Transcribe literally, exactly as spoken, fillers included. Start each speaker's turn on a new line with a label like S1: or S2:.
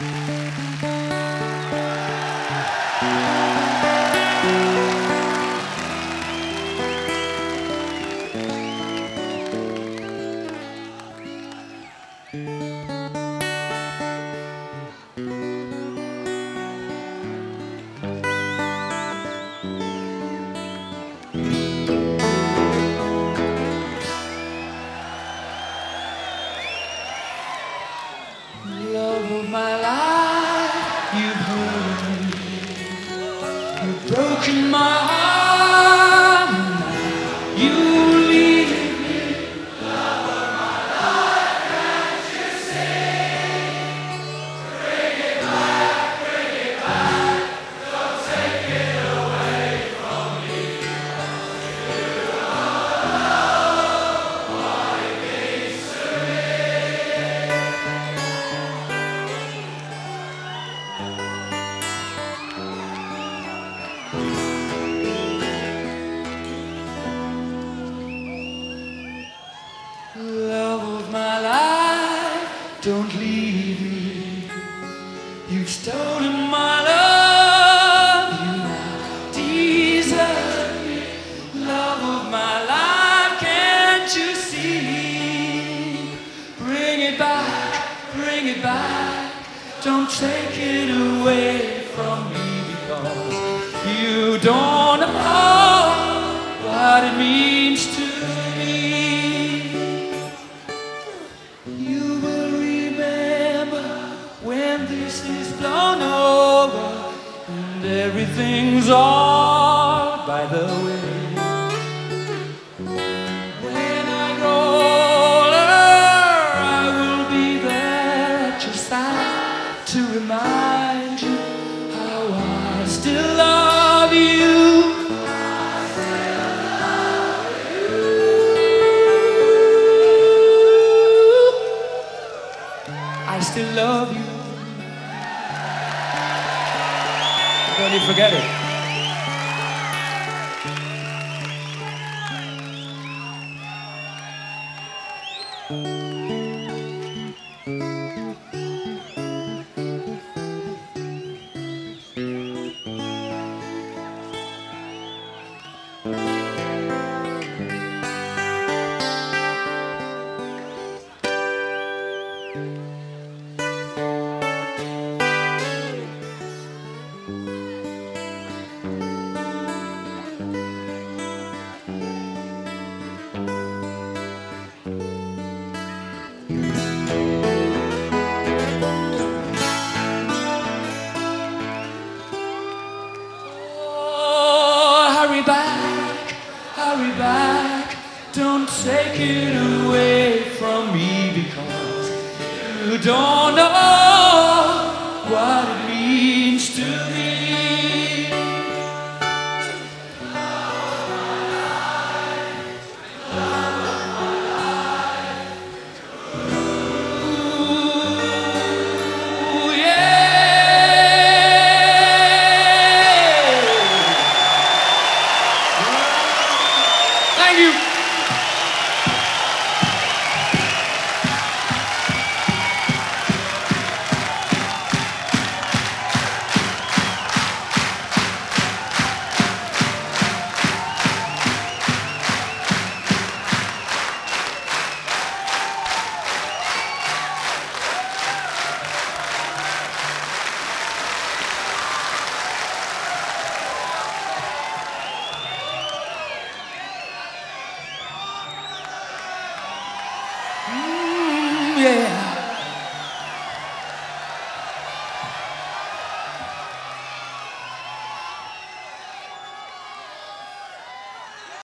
S1: Love of my life, you've hurt me, you've broken my heart, you leave me. Love of my life, can't you see? Bring it back, bring it back, don't take it away from me. You don't know what it means to me. Love of my life, don't leave me. You've stolen my love, you now desert me. Love of my life, can't you see? Bring it back, bring it back, don't take it away from me, because you don't know what it means to me. You will remember when this is blown over and everything's all by the way. When I grow older, I will be there at your side to remind you how I still love you. I still love you. Don't you forget it. Hurry back, hurry back, don't take it away from me, because you don't know what it means to me. Ooh, yeah. Thank you. Mm, yeah.